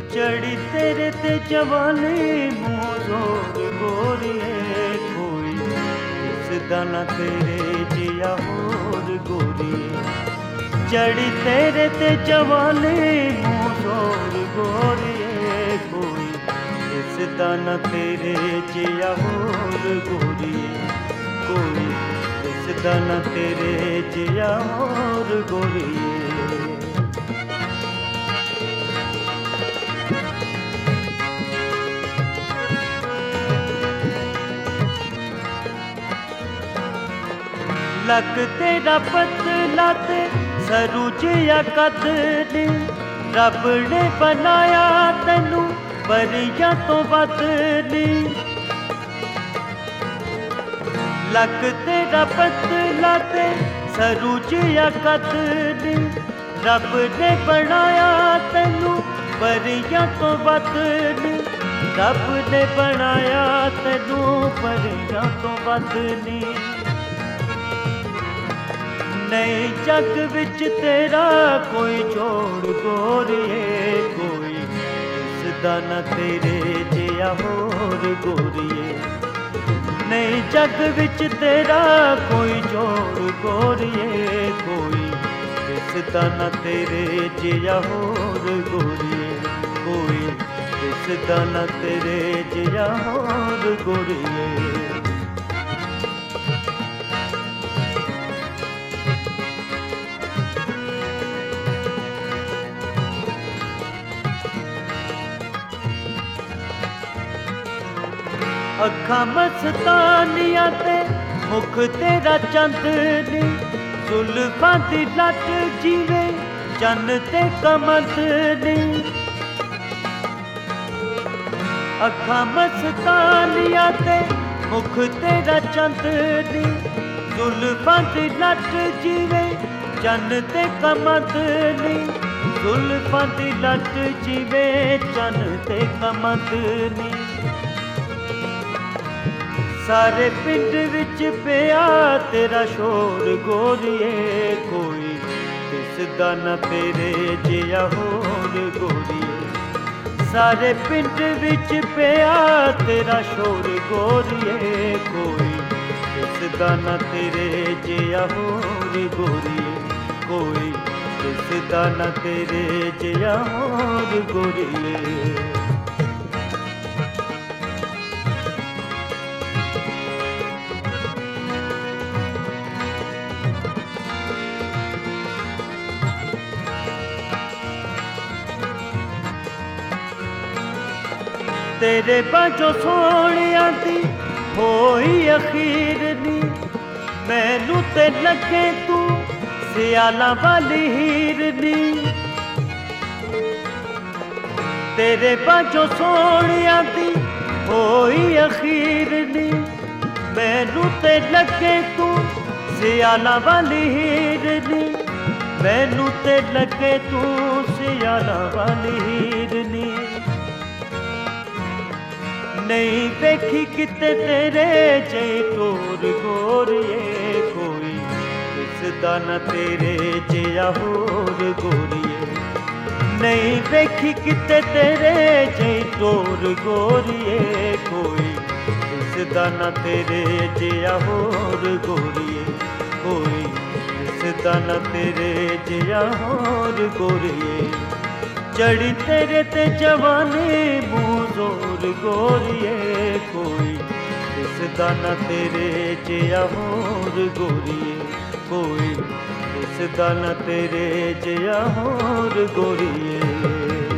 चढ़ी तेरे ते जवानी मूं जोर गोरिए कोई दिसदा ना तेरे जिया होर गोरिए चढ़ी तेरे ते जवानी मूं जोर गोरिए कोई दिसदा ना तेरे जिया होर गोरिए कोई दिसदा ना तेरे जिया होर गोरिए लक तेरा पतला ते सरू जिया कद नी रब ने बनाया तैनू परियां तो वध नी लक तेरा पतला ते सरू जिया कद नी रब ने बनाया तैनू परियां तो वध नी रब ने बनाया तैनू परियां तो वध नी नए जग विच तेरा कोई जोड़ गोरिए कोई दिसदा ना तेरे जिया होर गोरिए नए जग विच तेरा कोई जोड़ गोरिए कोई दिसदा ना तेरे जिया होर गोरिए कोई दिसदा ना तेरे जिया होर गोरिए अखां मस्तानियां ते मुख तेरा चंदनी जुल्फां दी लट जीवे चन्न ते कमंदनी अखां मस्तानियां ते मुख तेरा चंदनी जुल्फां दी लट जीवे चन्न ते कमंदनी जुल्फां दी लट जीवे चन्न ते कमंदनी सारे पिंड विच पिया तेरा शोर गोरिए कोई दिसदा ना तेरे जिया होर गोरिए सारे पिंड विच पिया तेरा शोर गोरिए कोई दिसदा ना तेरे जिया होर गोरिए कोई दिसदा ना तेरे जिया होर गोरिए तेरे बाजो सोहणिया दी होई अखीर नी मैनू ते लगे तू सियाला वाली हीर नी तेरे बाजो सोहणिया दी होई अखीर नी मैनू ते लगे तू सियाला वाली हीर नी मैनू ते लगे तू सियाला वाली हीर नी नहीं देखी किते तेरे जे टोर गोरिए कोई दिसदा ना तेरे जिया होर गोरिए नहीं देखी किते तेरे जे टोर गोरिए कोई दिसदा ना तेरे जिया होर गोरिए कोई दिसदा ना तेरे जिया होर गोरिए चढ़ी तेरे ते जवानी मूं जोर गोरिए कोई दिसदा ना तेरे जिया होर गोरिए कोई दिसदा ना तेरे जिया होर गोरिए।